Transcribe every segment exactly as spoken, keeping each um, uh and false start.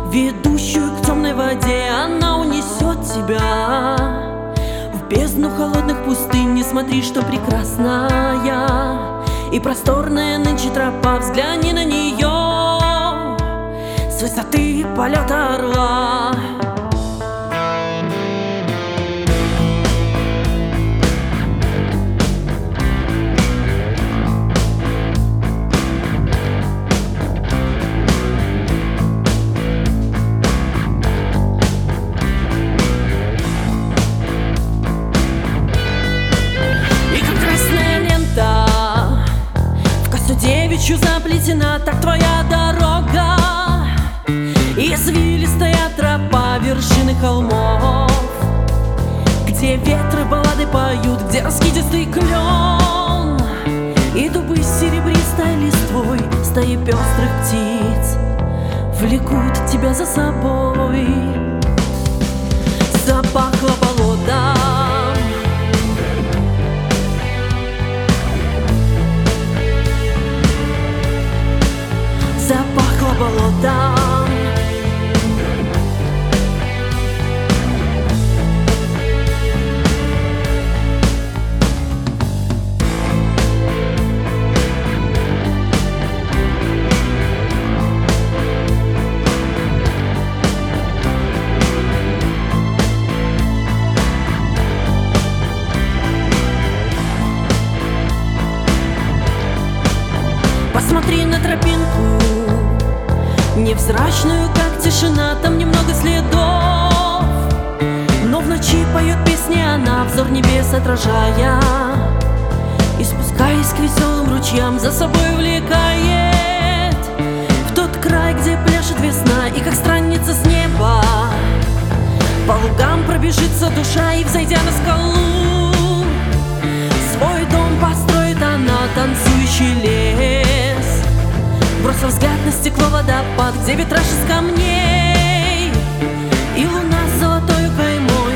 ведущую к темной воде. Она унесет тебя в бездну холодных пустынь. Не смотри, что прекрасная и просторная нынче тропа. Взгляни на нее с высоты полета орла. Девичью заплетена так твоя дорога, извилистая тропа вершины холмов, где ветры баллады поют, где раскидистый клен и дубы с серебристой листвой, стаи пестрых птиц влекут тебя за собой. Запахло болото, запахло болотом. Посмотри на тропинку, невзрачную, как тишина, там немного следов, но в ночи поет песни она, взор небес отражая, и спускаясь к веселым ручьям, за собой увлекает в тот край, где пляшет весна. И как странница с неба по лугам пробежится душа, и, взойдя на скалу, свой дом построит она, танцующий лес. Бросив взгляд на стекло водопад, где витраж из камней и луна с золотою каймой.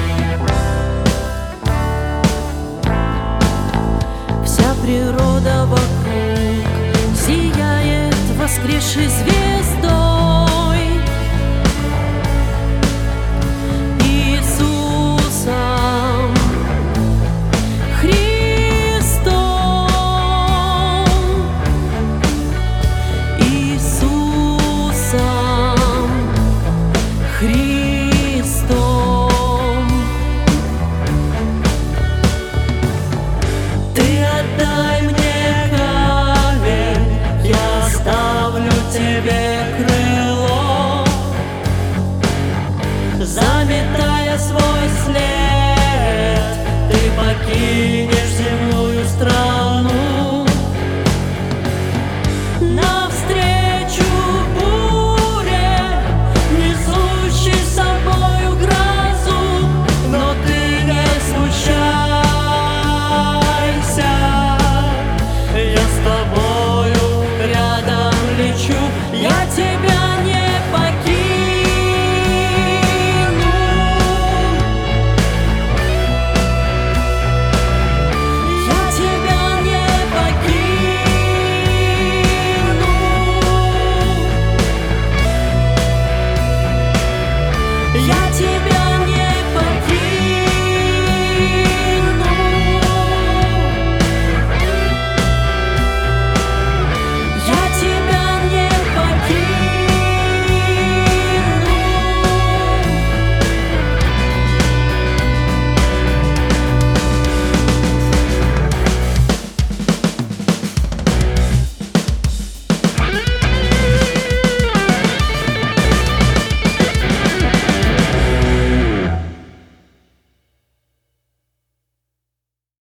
Вся природа вокруг сияет воскресшей звездой. Иисусом Христом. Ты отдай мне камень, я оставлю тебе крыло, заметая свой след, ты покинешь земную страну.